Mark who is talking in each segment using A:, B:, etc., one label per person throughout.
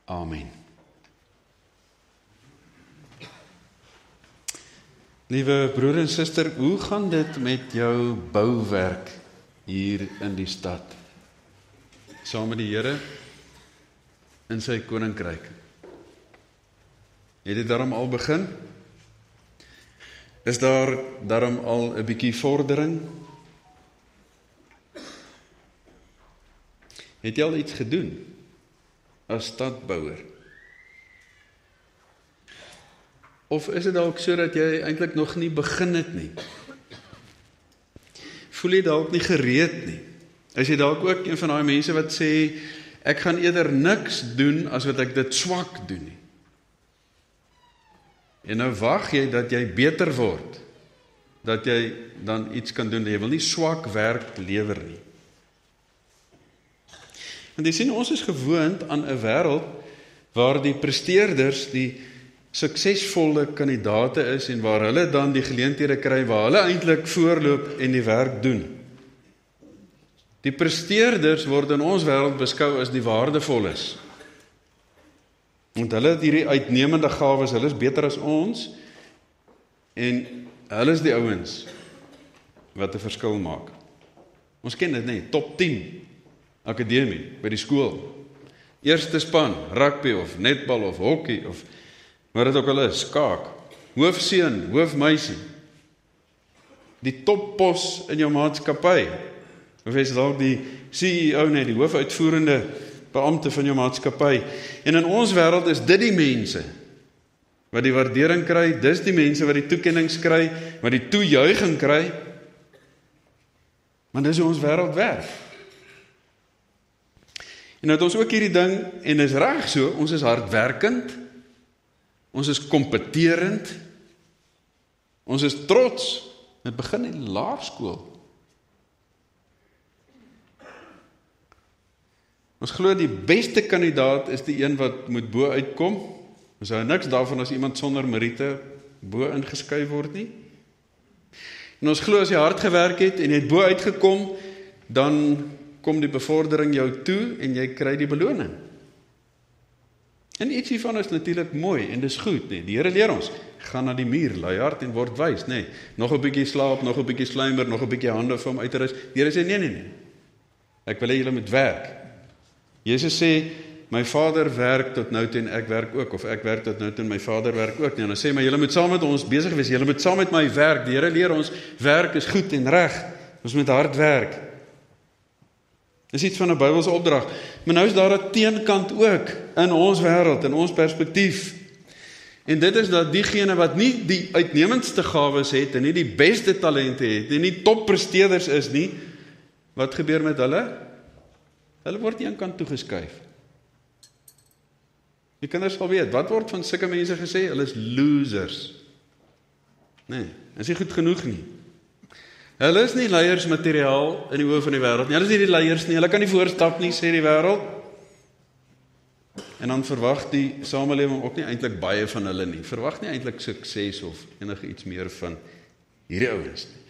A: Amen. Liewe broer en suster, hoe gaan dit met jou bouwerk hier in die stad? Saam met die Here in sy koninkryk. Het dit daarom al begin? Is daar daarom al 'n bietjie vordering? Het jy al iets gedoen as stadbouer? Of is dit dalk so dat jy eintlik nog nie begin het nie? Voel jy dalk nie gereed nie? Is jy dalk ook een van daai mense wat sê, ek gaan eerder niks doen as wat ek dit swak doen nie? En nou wag jy dat jy beter word, dat jy dan iets kan doen. Jy wil nie swak werk lewer nie. Want jy sien, ons is gewoond aan 'n wêreld waar die presteerders die suksesvolle kandidate is en waar hulle dan die geleenthede kry waar hulle eintlik voorloop en die werk doen. Die presteerders word in ons wêreld beskou as die waardevolles. Want hulle het hierdie uitnemende gawes, hulle is beter as ons en hulle is die ouens wat 'n verskil maak. Ons ken dit nie, top 10 akademie by die skool. Eerste span, rugby of netbal of hockey of wat dit ook al is, skaak. Hoofseun, hoofmeisie. Die toppos in jou maatskappy. Of is dalk die CEO net, die hoofuitvoerende beampte van jou maatskappy. En in ons wêreld is dit die mense wat die waardering kry, dis die mense wat die toekennings kry, wat die toejuiging kry. Want dis hoe ons wêreld werk. En nou het ons ook hierdie ding, en dis reg so, ons is hardwerkend, ons is kompeterend, ons is trots, dit begin in laerskool. Ons glo die beste kandidaat is die een wat moet bo uitkom. Ons hou niks daarvan as iemand sonder meriete bo ingeskuif word nie. En ons glo as jy hard gewerk het en jy het bo uitgekom, dan kom die bevordering jou toe en jy kry die beloning. En iets hiervan is natuurlik mooi en dis goed, nee. Die Here leer ons, gaan na die muur, lui hard en word wys, nee. Nog 'n bietjie slaap, nog 'n bietjie sluimer, nog 'n bietjie hande vir hom uit te rus. Die Here sê nee. Ek wil hê julle moet werk. Jesus sê, my Vader werk tot nou toe en ek werk ook, of ek werk tot nou toe en my Vader werk ook nie. En dan sê, maar julle moet saam met ons besig wees, julle moet saam met my werk. Die Here leer ons, werk is goed en reg. Ons moet hard werk. Dis iets van 'n Bybelse opdrag. Maar nou is daar 'n teenkant ook in ons wêreld, in ons perspektief. En dit is dat diegene wat nie die uitnemendste gawes het en nie die beste talente het en nie toppresteerders is nie, wat gebeur met hulle? Hulle word een kant toegeskuif. Die kinders sal weet, wat word van sulke mense gesê? Hulle is losers. Nee, is nie goed genoeg nie. Hulle is nie leiersmateriaal in die oë van die wêreld nie. Hulle is nie die leiers nie. Hulle kan nie voorstap nie, sê die wêreld. En dan verwag die samelewing ook nie eintlik baie van hulle nie. Verwag nie eintlik sukses of enige iets meer van hierdie ouens nie.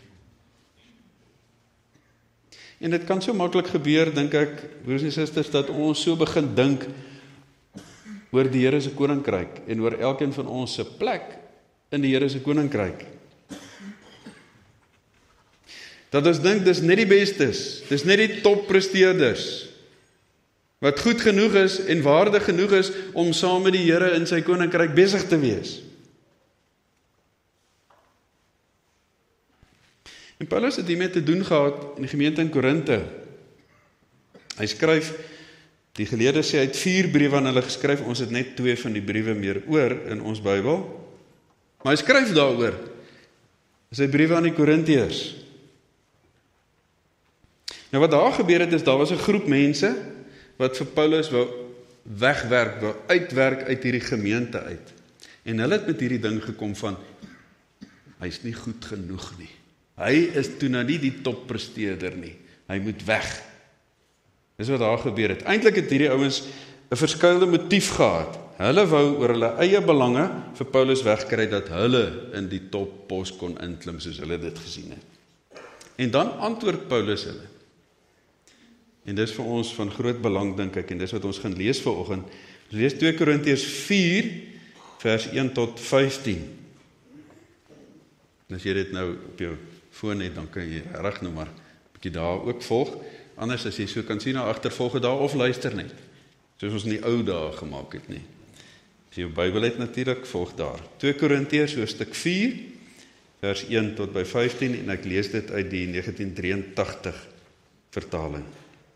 A: En dit kan so maklik gebeur, dink ek, broers en susters, dat ons so begin dink oor die Here se koninkryk en oor elkeen van ons se plek in die Here se koninkryk. Dat ons dink, dis net die bestes, dis net die toppresteerders, wat goed genoeg is en waardig genoeg is om saam met die Here in sy koninkryk besig te wees. En Paulus het hiermee te doen gehad in die gemeente in Korinthe. Hy skryf, die geleerdes sê, hy het 4 briewe aan hulle geskryf, ons het net 2 van die briewe meer oor in ons Bybel. Maar hy skryf daaroor, sy briewe aan die Korintiërs. Nou wat daar gebeur het is, daar was 'n groep mense wat vir Paulus wou wegwerk, wou uitwerk uit hierdie gemeente uit. En hulle het met hierdie ding gekom van, hy is nie goed genoeg nie. Hy is toe nou nie die toppresteerder nie. Hy moet weg. Dis wat daar gebeur het. Eintlik het hierdie ouens 'n verskuilde motief gehad. Hulle wou oor hulle eie belange vir Paulus wegkry dat hulle in die toppos kon inklim soos hulle dit gesien het. En dan antwoord Paulus hulle. En dis vir ons van groot belang, dink ek, en dis wat ons gaan lees vanoggend. Ons lees 2 Korintiërs 4, vers 1 tot 15. En as jy dit nou op jou foon het, dan kan jy reg nou maar 'n bietjie daar ook volg. Anders as jy so kan sien, na agtervolg daar of luister net. Soos ons in die ou dae gemaak het nie. As jy jou Bybel het natuurlik, volg daar. 2 Korintiërs hoofstuk 4, vers 1 tot by 15, en ek lees dit uit die 1983 vertaling.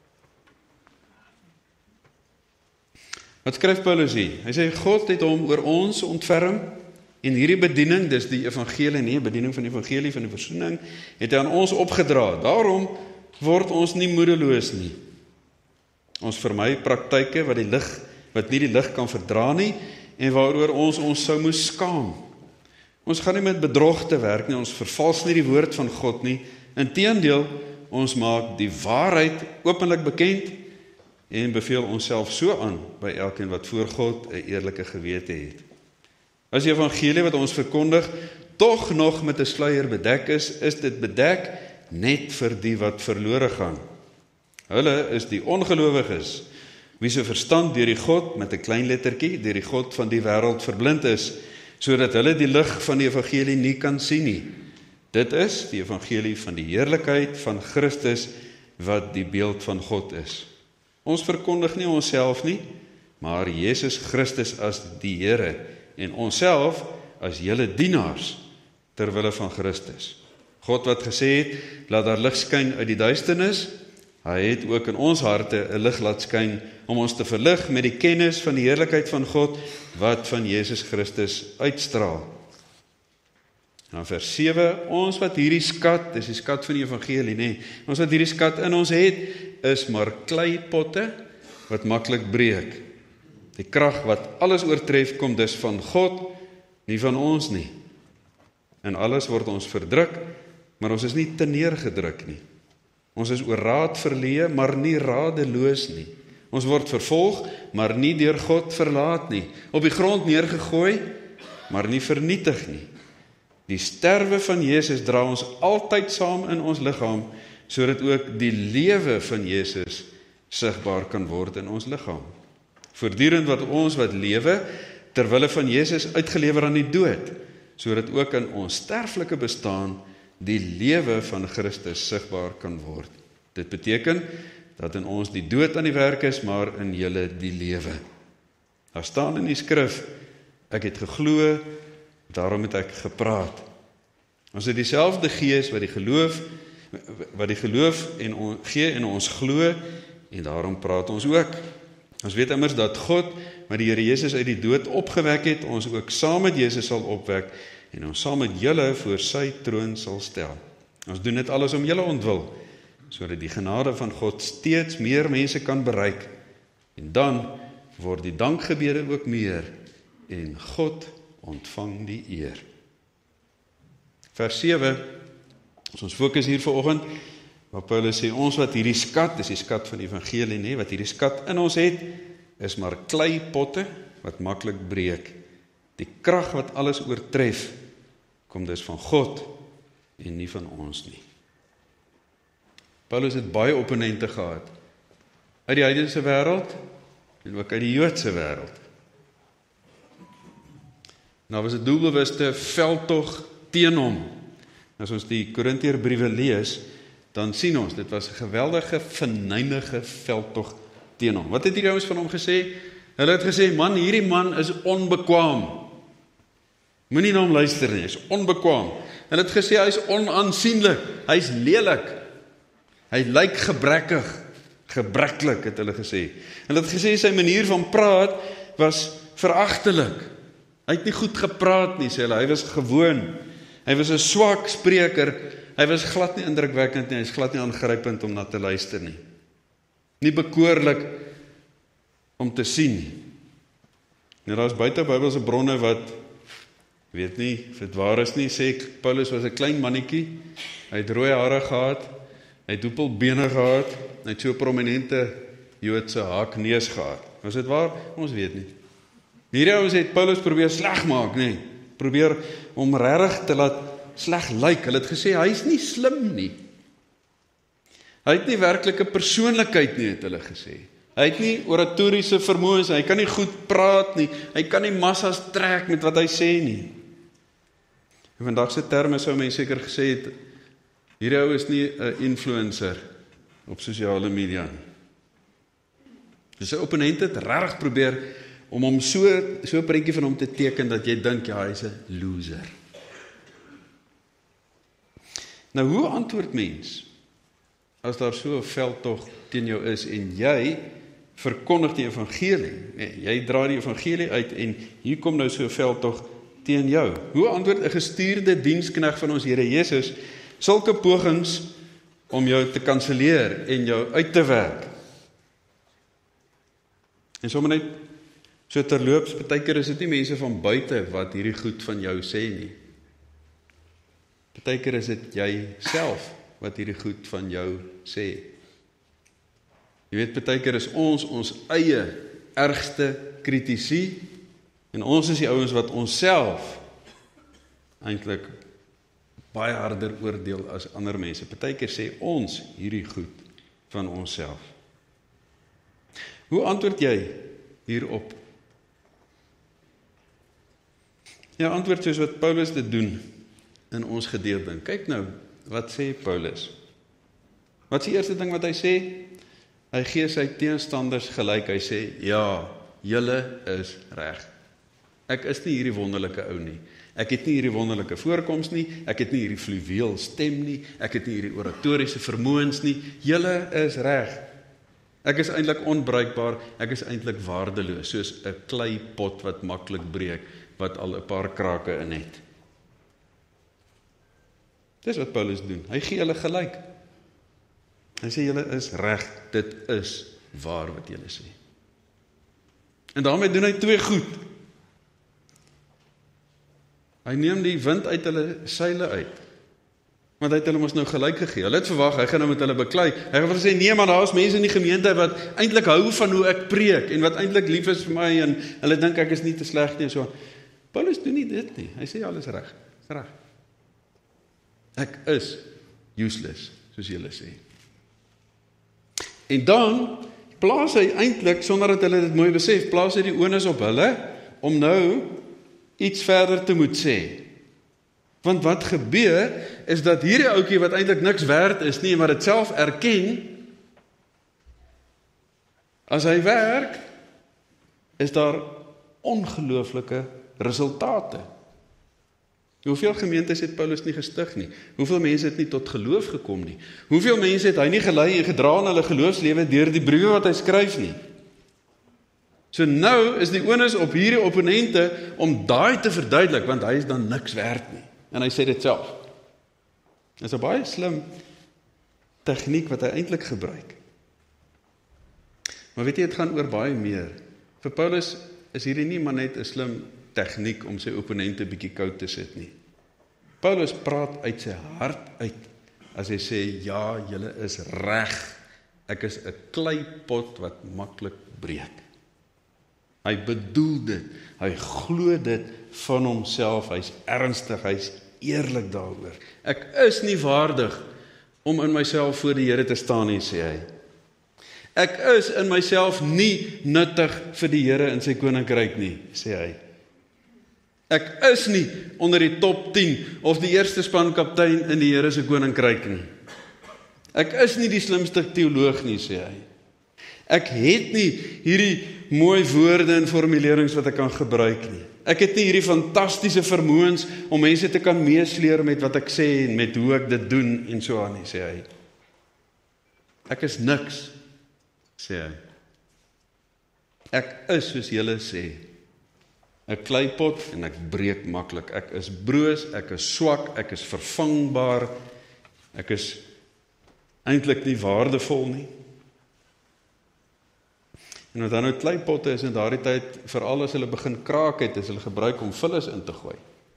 A: Wat skryf Paulus hier? Hy sê, God het hom oor ons ontferm, en hierdie bediening, dis die evangelie, nie, bediening van die evangelie, van die versoening, het hy aan ons opgedra. Daarom word ons nie moedeloos nie. Ons vermy praktyke wat nie die lig kan verdra nie, en waaroor ons sou moes skaam. Ons gaan nie met bedrog te werk nie, ons vervals nie die woord van God nie, inteendeel, ons maak die waarheid openlik bekend, en beveel onsself so aan, by elkeen wat voor God 'n eerlike gewete het. As die evangelie wat ons verkondig, tog nog met 'n sluier bedek is dit bedek net vir die wat verlore gaan. Hulle is die ongelowiges, wie se verstand deur die God, met 'n klein lettertjie, deur die God van die wêreld verblind is, sodat hulle die lig van die evangelie nie kan sien nie. Dit is die evangelie van die heerlikheid van Christus, wat die beeld van God is. Ons verkondig nie onsself nie, maar Jesus Christus as die Here, en onsself as julle dienaars, ter wille van Christus. God wat gesê het, laat daar lig skyn uit die duisternis, hy het ook in ons harte 'n lig laat skyn, om ons te verlig met die kennis van die heerlikheid van God, wat van Jesus Christus uitstraal. Nou vers 7, ons wat hierdie skat, dis die skat van die evangelie, nee, ons wat hierdie skat in ons het, is maar kleipotte, wat maklik breek. Die krag wat alles oortref, kom dus van God, nie van ons nie. En alles word ons verdruk, maar ons is nie te neergedruk nie. Ons is oor raad verleë, maar nie radeloos nie. Ons word vervolg, maar nie deur God verlaat nie. Op die grond neergegooi, maar nie vernietig nie. Die sterwe van Jesus dra ons altyd saam in ons liggaam, sodat ook die lewe van Jesus sigbaar kan word in ons liggaam. Voortdurend wat lewe, ter wille van Jesus uitgelewer aan die dood, sodat ook in ons sterflike bestaan die lewe van Christus sigbaar kan word. Dit beteken dat in ons die dood aan die werk is, maar in julle die lewe. Daar staan in die skrif, ek het geglo, daarom het ek gepraat. Ons het dieselfde gees wat die geloof gee en ons glo, en daarom praat ons ook. Ons weet immers dat God, wat die Here Jesus uit die dood opgewek het, ons ook saam met Jesus sal opwek, en ons saam met julle voor sy troon sal stel. Ons doen dit alles om julle ontwil, sodat die genade van God steeds meer mense kan bereik, en dan word die dankgebede ook meer, en God ontvang die eer. Vers 7, ons fokus hier vanoggend, waar Paulus sê, ons wat hierdie skat, dis die skat van die evangelie nie, wat hierdie skat in ons het, is maar kleipotte, wat maklik breek. Die krag wat alles oortref, kom dus van God, en nie van ons nie. Paulus het baie opponente gehad, uit die heidense wêreld, en ook uit die Joodse wêreld. Nou was 'n doelbewuste veldtog teen hom. As ons die Korintiërbriewe lees, dan sien ons, dit was 'n geweldige, venynige veldtog teen hom. Wat het hierdie ouens van hom gesê? Hulle het gesê, man, hierdie man is onbekwaam. Moenie na hom luister nie, hy is onbekwaam. Hulle het gesê, hy is onaansienlik, hy is lelik. Hy lyk gebreklik, het hulle gesê. Hulle het gesê, sy manier van praat was veragtelik. Hy het nie goed gepraat nie, sê hulle, hy was gewoon. Hy was 'n swak spreker, hy was glad nie indrukwekkend nie, hy is glad nie aangrypend om na te luister nie. Nie bekoorlik om te sien nie. Nou, daar is buite Bybelse bronne wat, weet nie, of dit waar is nie, sê Paulus was 'n klein mannetjie, hy het rooi hare gehad, hy het hoepelbene gehad, hy het so 'n prominente Joodse haakneus gehad. Was dit waar? Ons weet nie. Hierdie ouens het Paulus probeer sleg maak, nee. Probeer om regtig te laat sleg lyk. Hulle het gesê, hy is nie slim nie. Hy het nie werklike persoonlikheid nie, het hulle gesê. Hy het nie oratoriese vermoëns, hy kan nie goed praat nie, hy kan nie massas trek met wat hy sê nie. In vandagse terme sou mense seker gesê het, hierdie ou is nie 'n influencer op sosiale media nie. Dus sy opponent het regtig probeer om hom so 'n prentjie van hom te teken, dat jy dink, ja, hy is 'n loser. Nou, hoe antwoord mens, as daar so 'n veldtog teen jou is, en jy verkondig die evangelie, jy dra die evangelie uit, en hier kom nou so 'n veldtog teen jou. Hoe antwoord 'n gestuurde dienskneg van ons Here Jesus, sulke pogings om jou te kanselleer, en jou uit te werk? En sommer net, so terloops, partykeer is dit nie mense van buite wat hierdie goed van jou sê nie. Partykeer is dit jy self wat hierdie goed van jou sê. Jy weet, partykeer is ons eie ergste kritisie, en ons is die ouens wat onsself eintlik baie harder oordeel as ander mense. Partykeer sê ons hierdie goed van onsself. Hoe antwoord jy hierop? Ja, antwoord soos wat Paulus dit doen in ons gedeelte. Kyk nou, wat sê Paulus? Wat is die eerste ding wat hy sê? Hy gee sy teenstanders gelyk. Hy sê, ja, julle is reg. Ek is nie hierdie wonderlike ou nie. Ek het nie hierdie wonderlike voorkoms nie. Ek het nie hierdie fluweel stem nie. Ek het nie hierdie oratoriese vermoëns nie. Julle is reg. Ek is eintlik onbruikbaar. Ek is eintlik waardeloos, soos 'n kleipot wat maklik breek, wat al 'n paar krake in het. Dis wat Paulus doen. Hy gee hulle gelyk. Hy sê, julle is reg, dit is waar wat julle sê. En daarmee doen hy twee goed. Hy neem die wind uit hulle seile uit. Want hy het hulle mos nou gelyk gegee. Hulle het verwag, hy gaan nou met hulle beklei. Hy gaan sê, nee man, daar is mense in die gemeente wat eintlik hou van hoe ek preek, en wat eintlik lief is vir my, en hulle dink ek is nie te sleg nie, en so. Paulus doen nie dit nie. Hy sê, alles reg, is reg. Ek is useless, soos julle sê. En dan plaas hy eintlik, sonder dat hulle dit mooi besef, plaas hy die onus op hulle, om nou iets verder te moet sê. Want wat gebeur, is dat hierdie ouetjie wat eintlik niks werd is nie, maar dit self erken, as hy werk, is daar ongelooflike resultate. Hoeveel gemeentes het Paulus nie gestig nie? Hoeveel mense het nie tot geloof gekom nie? Hoeveel mense het hy nie gelei en gedra in hulle geloofslewe deur die briewe wat hy skryf nie? So nou is die onus op hierdie opponente om daai te verduidelik, want hy is dan niks werd nie. En hy sê dit self. Dit is 'n baie slim tegniek wat hy eintlik gebruik. Maar weet jy, dit gaan oor baie meer. Vir Paulus is hierdie nie maar net 'n slim tegniek om sy opponente bietjie koud te sit nie. Paulus praat uit sy hart uit, as hy sê, ja, julle is reg. Ek is 'n kleipot wat maklik breek. Hy bedoel dit, hy glo dit van homself, hy's ernstig, hy's eerlik daaroor. Ek is nie waardig om in myself voor die Here te staan nie, sê hy. Ek is in myself nie nuttig vir die Here in sy koninkryk nie, sê hy. Ek is nie onder die top 10 of die eerste spankaptein in die Here se koninkryk nie. Ek is nie die slimste teoloog nie, sê hy. Ek het nie hierdie mooi woorde en formulerings wat ek kan gebruik nie. Ek het nie hierdie fantastiese vermoëns om mense te kan meesleer met wat ek sê en met hoe ek dit doen en so aan nie, sê hy. Ek is niks, sê hy. Ek is soos julle sê, 'n kleipot en ek breek maklik. Ek is broos, ek is swak, ek is vervangbaar, ek is eintlik nie waardevol nie. En wat dan nou kleipotte is in daardie tyd, veral as hulle begin kraak het, is hulle gebruik om vullis in te gooi.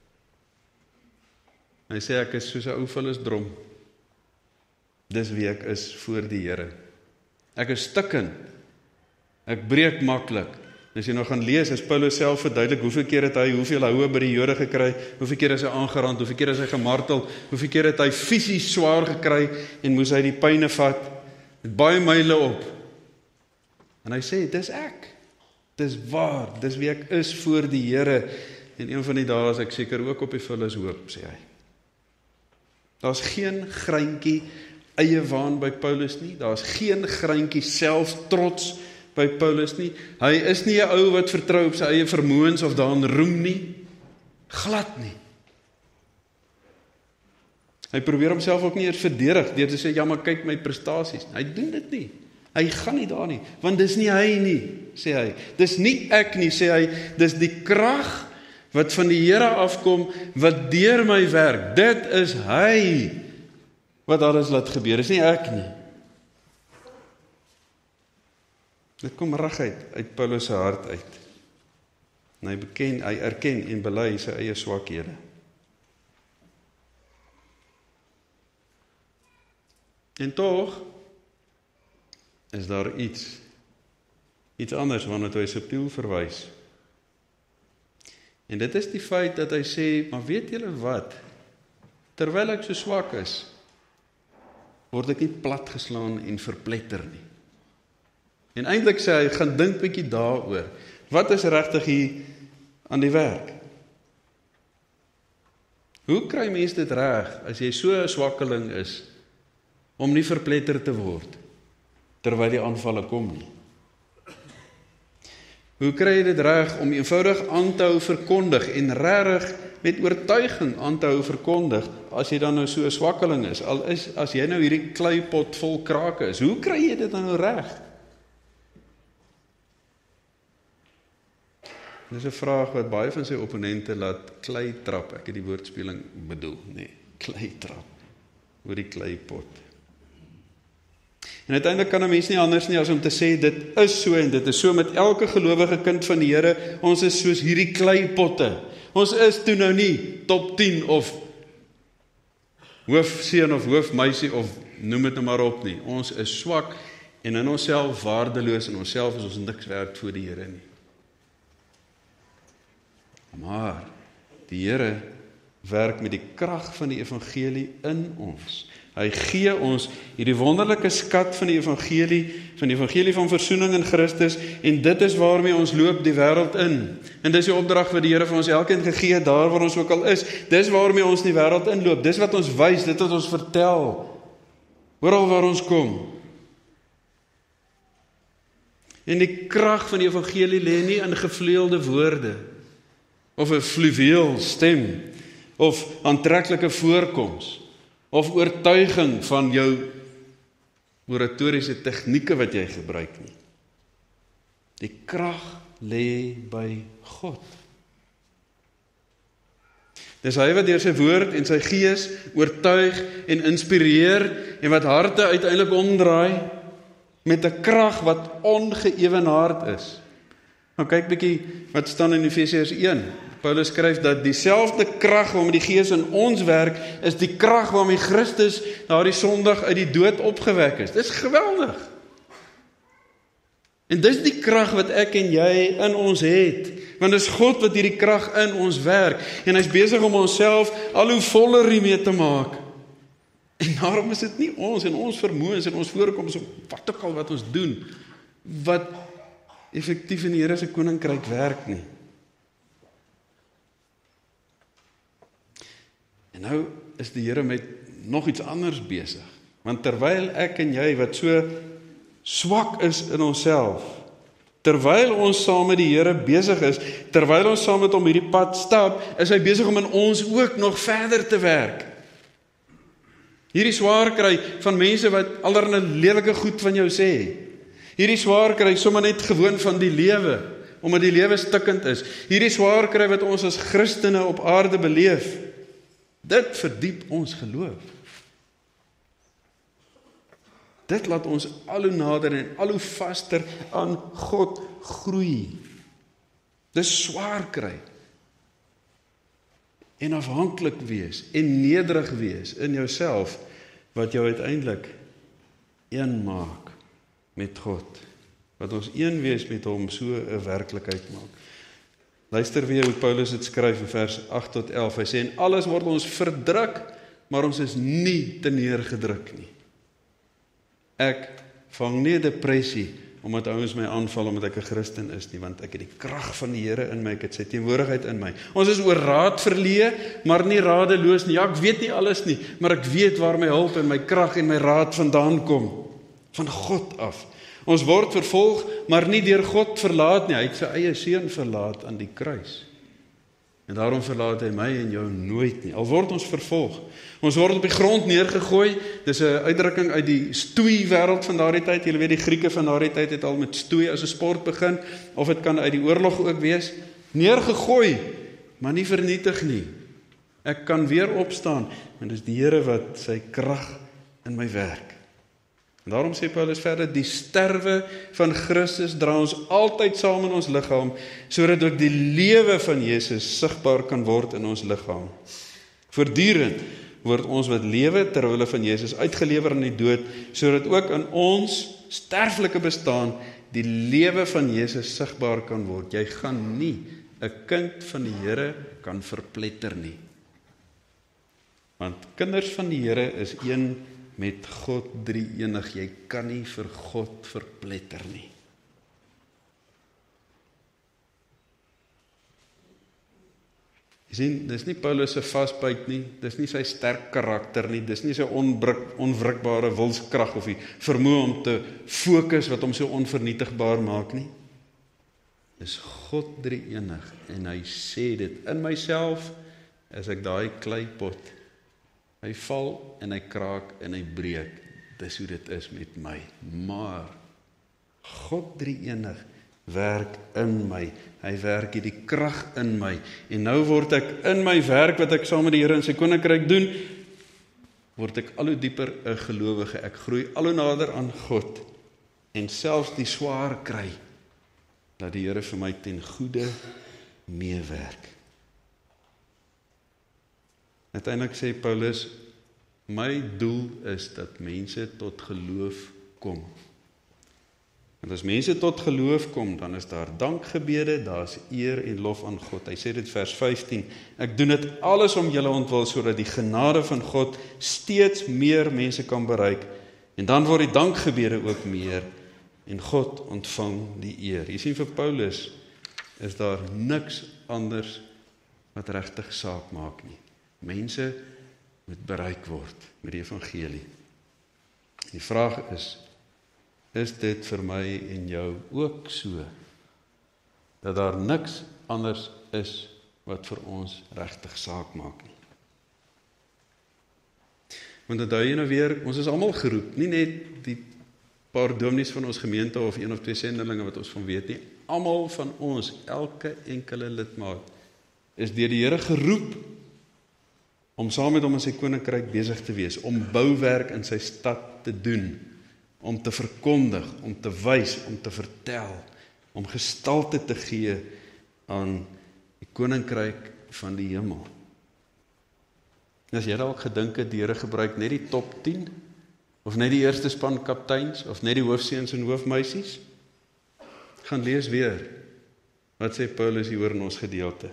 A: Hy sê, ek is soos 'n ou vullisdrom. Dis wie ek is voor die Here. Ek is stikkend. Ek breek maklik. As jy nou gaan lees, is Paulus self verduidelik, hoeveel keer het hy, hoeveel houe by die Jode gekry, hoeveel keer is hy aangerand, hoeveel keer is hy gemartel, hoeveel keer het hy fisies swaar gekry, en moes hy die pyne vat, met baie myle op. En hy sê, dis ek. Dis waar, dis wie ek is voor die Here. En een van die dae is ek seker ook op die vullis hoop, sê hy. Daar's geen greintjie eie waan by Paulus nie. Daar's geen greintjie selftrots by Paulus nie. Hy is nie 'n ou wat vertrou op sy eie vermoëns of daarin roem nie. Glad nie. Hy probeer homself ook nie eers verdedig deur te sê, ja, maar kyk my prestasies. Hy doen dit nie. Hy gaan nie daar nie, want dis nie hy nie, sê hy. Dis nie ek nie, sê hy. Dis die krag wat van die Here afkom, wat deur my werk. Dit is hy wat alles laat gebeur. Dis nie ek nie. Dit kom reguit uit Paulus se hart uit. En hy erken en bely sy eie swakhede. En tog is daar iets anders waarna hy subtiel verwys. En dit is die feit dat hy sê, maar weet julle wat? Terwyl ek so swak is, word ek nie platgeslaan en verpletter nie. En eintlik sê hy, gaan dink bietjie daaroor. Wat is regtig hier aan die werk? Hoe kry mens dit reg, as jy so 'n swakkeling is, om nie verpletter te word, terwyl die aanvalle kom nie? Hoe kry jy dit reg om eenvoudig aan te hou verkondig en regtig met oortuiging aan te hou verkondig, as jy dan nou so 'n swakkeling is, as jy nou hierdie kleipot vol krake is, hoe kry jy dit dan nou reg? Dis 'n vraag wat baie van sy opponente laat klei trap. Ek het die woordspeling bedoel, nee, klei trap oor die kleipot. En uiteindelik kan 'n mens nie anders nie as om te sê, dit is so en dit is so met elke gelowige kind van die Here. Ons is soos hierdie kleipotte. Ons is toe nou nie top 10 of hoofseun of hoofmeisie of noem dit nou maar op nie. Ons is swak en in onsself waardeloos, en onsself is ons niks werd voor die Here nie. Maar die Here werk met die krag van die evangelie in ons. Hy gee ons hierdie wonderlike skat van die evangelie van versoening in Christus, en dit is waarmee ons loop die wêreld in. En dis die opdrag wat die Here vir ons elkeen gegee het, daar waar ons ook al is. Dis waarmee ons die wêreld inloop. Dis wat ons wys, dit wat ons vertel, oral waar ons kom. En die krag van die evangelie lê nie in gevleelde woorde, of 'n fluweel stem, of aantreklike voorkoms, of oortuiging van jou oratoriese tegnieke wat jy gebruik nie. Die krag lê by God. Dis hy wat deur sy woord en sy gees oortuig en inspireer, en wat harte uiteindelik omdraai, met 'n krag wat ongeëwenaard is. Nou kyk bietjie wat staan in Efesiërs 1. Paulus skryf dat dieselfde krag waarmee die Gees in ons werk, is die krag waarmee Christus daardie Sondag uit die dood opgewek is. Dis geweldig. En dis die krag wat ek en jy in ons het, want dis God wat hierdie krag in ons werk, en hy's besig om onsself al hoe voller mee te maak. En daarom is dit nie ons en ons vermoëns en ons voorkoms of wat ook al wat ons doen, wat effektief in die Here se koninkryk werk nie. En nou is die Here met nog iets anders besig. Want terwyl ek en jy wat so swak is in onsself, terwyl ons saam met die Here besig is, terwyl ons saam met hom hierdie pad stap, is hy besig om in ons ook nog verder te werk. Hierdie swaar kry van mense wat allerlei lelike goed van jou sê. Hierdie swaar kry sommer net gewoon van die lewe, omdat die lewe stikkend is. Hierdie swaar kry wat ons as Christene op aarde beleef, dit verdiep ons geloof. Dit laat ons al hoe nader en al hoe vaster aan God groei. Dis swaar kry. En afhanklik wees en nederig wees in jouself, wat jou uiteindelik een maak met God. Wat ons een wees met hom so 'n werklikheid maak. Luister weer hoe Paulus dit skryf in vers 8 tot 11. Hy sê, en alles word ons verdruk, maar ons is nie te neergedruk nie. Ek vang nie depressie omdat ouens my aanval omdat ek 'n Christen is nie, want ek het die krag van die Here in my, ek het sy teenwoordigheid in my. Ons is oor raad verleë, maar nie radeloos nie. Ja, ek weet nie alles nie, maar ek weet waar my hulp en my krag en my raad vandaan kom. Van God af. Ons word vervolg, maar nie deur God verlaat nie. Hy het sy eie seun verlaat aan die kruis. En daarom verlaat hy my en jou nooit nie. Al word ons vervolg. Ons word op die grond neergegooi. Dis 'n uitdrukking uit die stoei wêreld van daardie tyd. Julle weet die Grieke van daardie tyd het al met stoei as 'n sport begin, of dit kan uit die oorlog ook wees. Neergegooi, maar nie vernietig nie. Ek kan weer opstaan, en dis die Here wat sy krag in my werk. En daarom sê Paulus verder, die sterwe van Christus dra ons altyd saam in ons liggaam, sodat ook die lewe van Jesus sigbaar kan word in ons liggaam. Voortdurend word ons wat lewe ter wille van Jesus uitgelewer aan die dood, sodat ook in ons sterflike bestaan die lewe van Jesus sigbaar kan word. Jy gaan nie 'n kind van die Here kan verpletter nie. Want kinders van die Here is een met God drie-enig. Jy kan nie vir God verpletter nie. Jy sien, dis nie Paulus se vasbyt nie, dis nie sy sterk karakter nie, dis nie sy onwrikbare wilskrag of die vermoë om te fokus wat hom so onvernietigbaar maak nie. Dis God drie-enig en hy sê dit, in myself is ek daai kleipot. Hy val en hy kraak en hy breek. Dis hoe dit is met my. Maar God drie-enig werk in my. Hy werk hierdie krag in my. En nou word ek in my werk wat ek saam met die Here in sy koninkryk doen, word ek al hoe dieper 'n gelowige. Ek groei al hoe nader aan God en selfs die swaar kry dat die Here vir my ten goeie meewerk. Uiteindelik sê Paulus, my doel is dat mense tot geloof kom. En as mense tot geloof kom, dan is daar dankgebede, daar is eer en lof aan God. Hy sê dit vers 15, ek doen dit alles om julle ontwil, sodat die genade van God steeds meer mense kan bereik. En dan word die dankgebede ook meer, en God ontvang die eer. Jy sien, vir Paulus is daar niks anders wat regtig saak maak nie. Mense moet bereik word met die evangelie. Die vraag is dit vir my en jou ook so, dat daar niks anders is wat vir ons regtig saak maak nie? Want onthou jy nou weer, ons is almal geroep, nie net die paar dominees van ons gemeente of 1 of 2 sendelinge wat ons van weet nie, almal van ons, elke enkele lidmaat, is deur die Here geroep om saam met hom in sy koninkryk besig te wees, om bouwerk in sy stad te doen, om te verkondig, om te wys, om te vertel, om gestalte te gee aan die koninkryk van die hemel. En as jy dalk gedink het, die Here gebruik net die top 10, of net die eerste span kapteins, of net die hoofseuns en hoofmeisies, gaan lees weer, wat sê Paulus hier oor in ons gedeelte.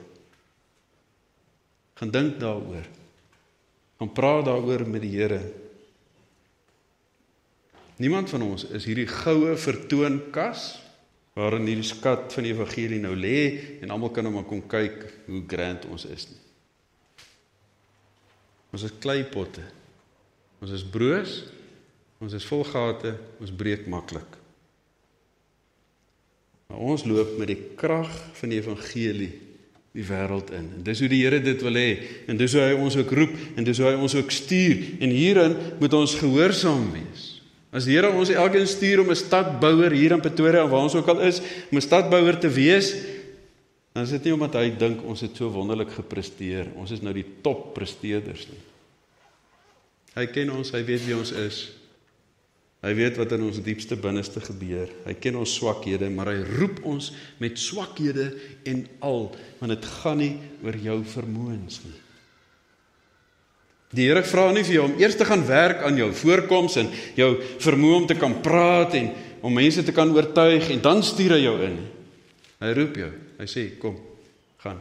A: Gaan dink daaroor, gaan praat daaroor met die Here. Niemand van ons is hierdie goue vertoonkas, waarin hierdie skat van die evangelie nou lê, en almal kan nou maar kom kyk hoe grand ons is nie. Ons is kleipotte, ons is broos, ons is vol gate, ons breek maklik. Maar ons loop met die krag van die evangelie die wêreld in. En dis hoe die Here dit wil hê, en dis hoe hy ons ook roep, en dis hoe hy ons ook stuur, en hierin moet ons gehoorsaam wees. As die Here ons elkeen stuur om 'n stadbouer hier in Pretoria, of waar ons ook al is, om 'n stadbouer te wees, dan is dit nie omdat hy dink ons het so wonderlik gepresteer, ons is nou die top presteerders nie. Hy ken ons, hy weet wie ons is, hy weet wat in ons diepste binneste gebeur, hy ken ons swakhede, maar hy roep ons met swakhede en al, want dit gaan nie oor jou vermoëns nie. Die Here vra nie vir jou om eers te gaan werk aan jou voorkoms en jou vermoë om te kan praat en om mense te kan oortuig en dan stuur hy jou in. Hy roep jou, hy sê, kom, gaan.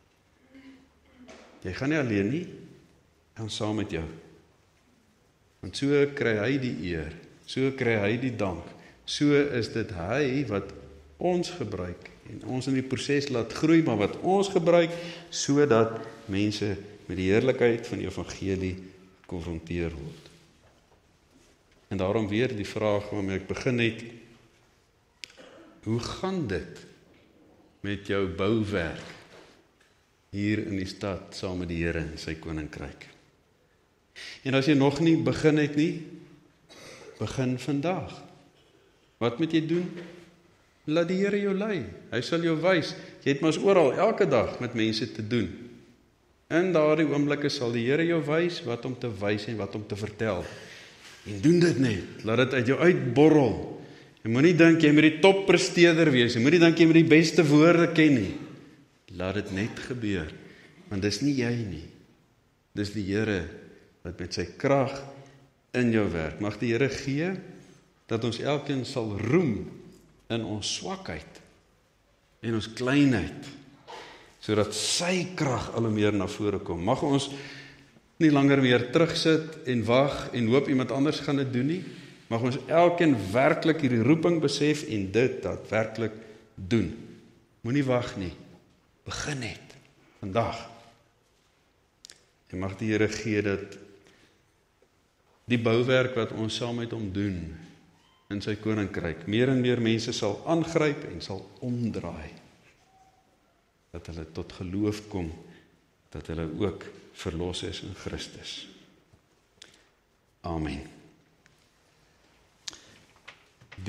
A: Jy gaan nie alleen nie, hy gaan saam met jou. Want so kry hy die eer, so kry hy die dank, so is dit hy wat ons gebruik, en ons in die proses laat groei, maar wat ons gebruik, sodat mense met die heerlikheid van die evangelie gekonfronteer word. En daarom weer die vraag waarmee ek begin het, hoe gaan dit met jou bouwerk hier in die stad, saam met die Here in sy koninkryk? En as jy nog nie begin het nie, begin vandag. Wat moet jy doen? Laat die Here jou lei. Hy sal jou wys. Jy het mos oral, elke dag met mense te doen. In daardie oomblikke sal die Here jou wys wat om te wys en wat om te vertel. En doen dit net. Laat dit uit jou uitborrel. Jy moenie dink jy moet die toppresteerder wees. Jy moenie dink jy moet die beste woorde ken nie. Laat dit net gebeur. Want dis nie jy nie. Dis die Here wat met sy krag in jou werk. Mag die Here gee dat ons elkeen sal roem in ons swakheid en ons kleinheid, sodat sy krag al hoe meer na vore kom. Mag ons nie langer meer terugsit en wag en hoop iemand anders gaan dit doen nie. Mag ons elkeen werklik hierdie roeping besef en dit daadwerklik doen. Moenie wag nie. Begin net vandag. En mag die Here gee dat die bouwerk wat ons saam met hom doen in sy koninkryk, meer en meer mense sal aangryp en sal omdraai. Dat hulle tot geloof kom, dat hulle ook verlos is in Christus. Amen.